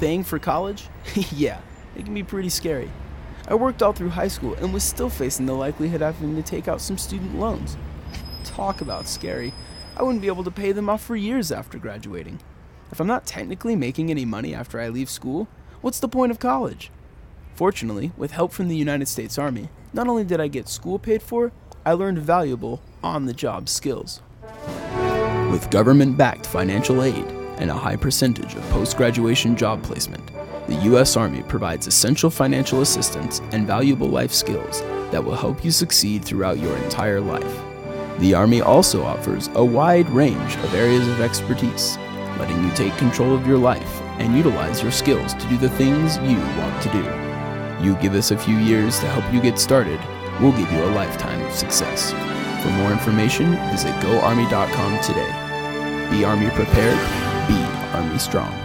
paying for college? Yeah, it can be pretty scary. I worked all through high school and was still facing the likelihood of having to take out some student loans. Talk about scary. I wouldn't be able to pay them off for years after graduating. If I'm not technically making any money after I leave school, what's the point of college? Fortunately, with help from the United States Army, not only did I get school paid for, I learned valuable on-the-job skills. With government-backed financial aid and a high percentage of post-graduation job placement, the U.S. Army provides essential financial assistance and valuable life skills that will help you succeed throughout your entire life. The Army also offers a wide range of areas of expertise, letting you take control of your life and utilize your skills to do the things you want to do. You give us a few years to help you get started, we'll give you a lifetime of success. For more information, visit GoArmy.com today. Be Army prepared, be Army strong.